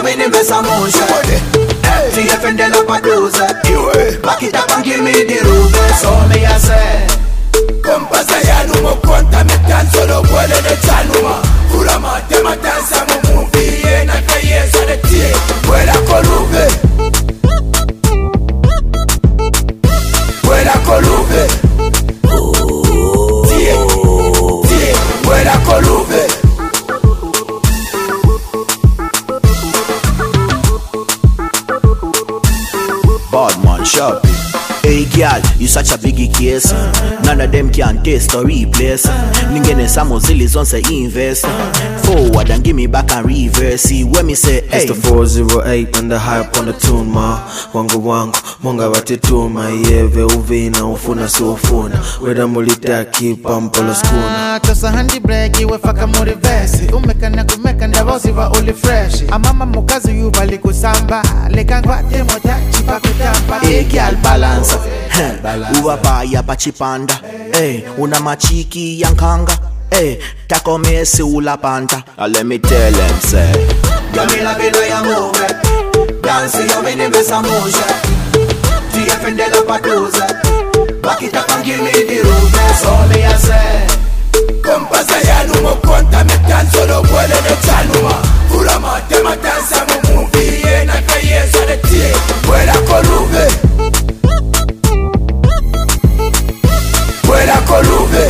me nimesa musha. TF de la padusa. Back it up and give me the roof. So me I say, Kompasa ya numo konta me tan solo puede de chanuma. Kula mate matanza mu movie ye na kaye sa de tie. Vuela colube. Vuela colube. Tie. Tie. Vuela colube. Badman Sharpie. Hey girl, you such a biggie case. None of them can taste or replace. Ningene samozili zonse invest. Forward and give me back and reverse. See when me say, hey. It's the 408 and the hype on the tune, ma. Wangu wangu, monga watituma. Yeve uvina, ufuna so ufuna. Weda mulita kipa mpolo skuna. Tosa handi breki, wefaka murivesi. Umekana kumeka ndavozi wa uli fresh. Amama mukazu yubali kusamba. Lekangwate motachi pa kutamba. Hey girl, balance. Uwabaya pachipanda. Hey, una machiki yankanga. Hey, tako mesi ula panta. Let me tell them say, Yami la vida ya move. Dance yo me nimesa musha. TF de la padusa. Back it up and give me the roof. So me I say, Kompasa ya numo konta me tan solo puede de chanuma. Kula mate matanza mu movie ye na kaye sa de tie. Vuela colube. Vuela colube.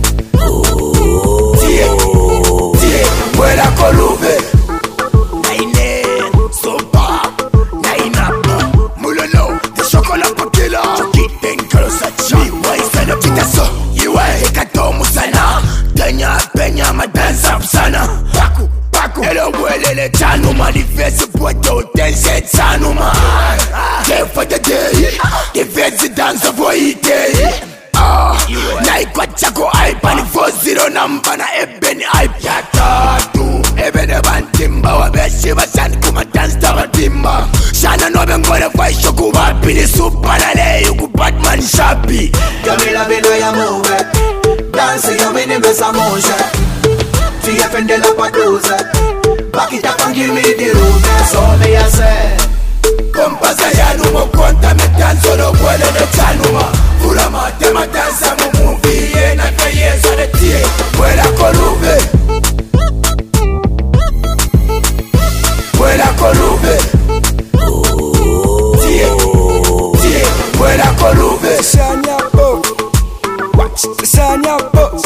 Tie. Tie. Vuela colube. Naine. Sopa. Nainapa. Mulolo. De chocolat pa kila. Chokiten kalosa chi. Waisa na pitaso. Iwe hekato musana. Tenya penya madanza sana. Paku. Paku. Elo huele le chanu manifeste puesto tense chanuma. Jefa de day. Defense danza voite. Na ikwachako iPad 40 namba na ebeni iPad tatu. Ebene bantimba wabeshi basani kuma dance tabatimba. Shana nobe ngore faisho kubapi ni super na leyo ku Batman Sharpie. Yami la vida ya move. Dance yo me nimesa musha. TF de la padusa. Back it up and give me the roof. So me I say, Kompasa ya numo konta me tan solo puede de chanuma. Kula mate matanza mu movie ye na kaye sa de tie. Vuela colube. Vuela colube. Tie. Tie. Vuela colube. Sanya boat. Watch the Sanya boat.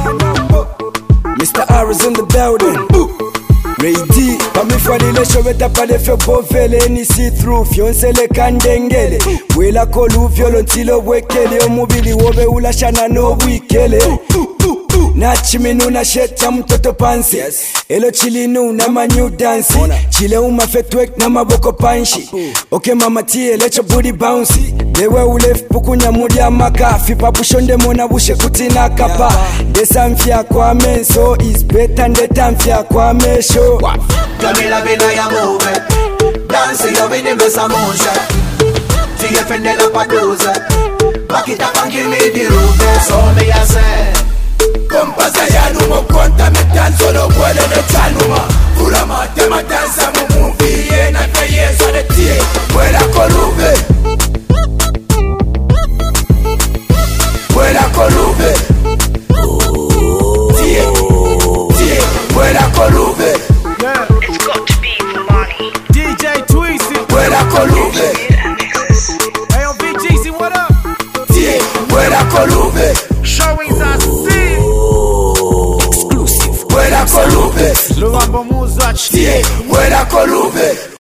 Mr. R is in the building. Ready, pamifadile showeta pale fyo bovele ni see through fyonsele kandengele. Wela koluvyo lontilo wekele omubili wobe ulashana no wikele. Nachiminu na sheta mtoto pansi. Elo chilinu na ma new dance. Chile umafetwek na maboko panshi. Okay mama tie let your booty bouncy. Lewe ulef pukunya mudia makafi. Papushonde mona bushe kutina kapa. Desamfia kwa menso is better than detamfia kwa mesho. Yami la vida ya move. Dance yo me nimesa musha. TF de la padusa. Back it up and give me the roof. So me I say, Kompasa ya numo konta me tan solo puede de chanuma. Kula mate matanza mu movie ye na kaye sa de tie. Vuela colube. Vuela colube. Tie. Tie. Vuela colube. It's got to be for money. DJ Tweezy. Vuela colube. Hey yo, BGC, what up? Tie. Vuela colube. Showings are seen. Vuela colube. Luambo Muzach. Tie. Vuela colube.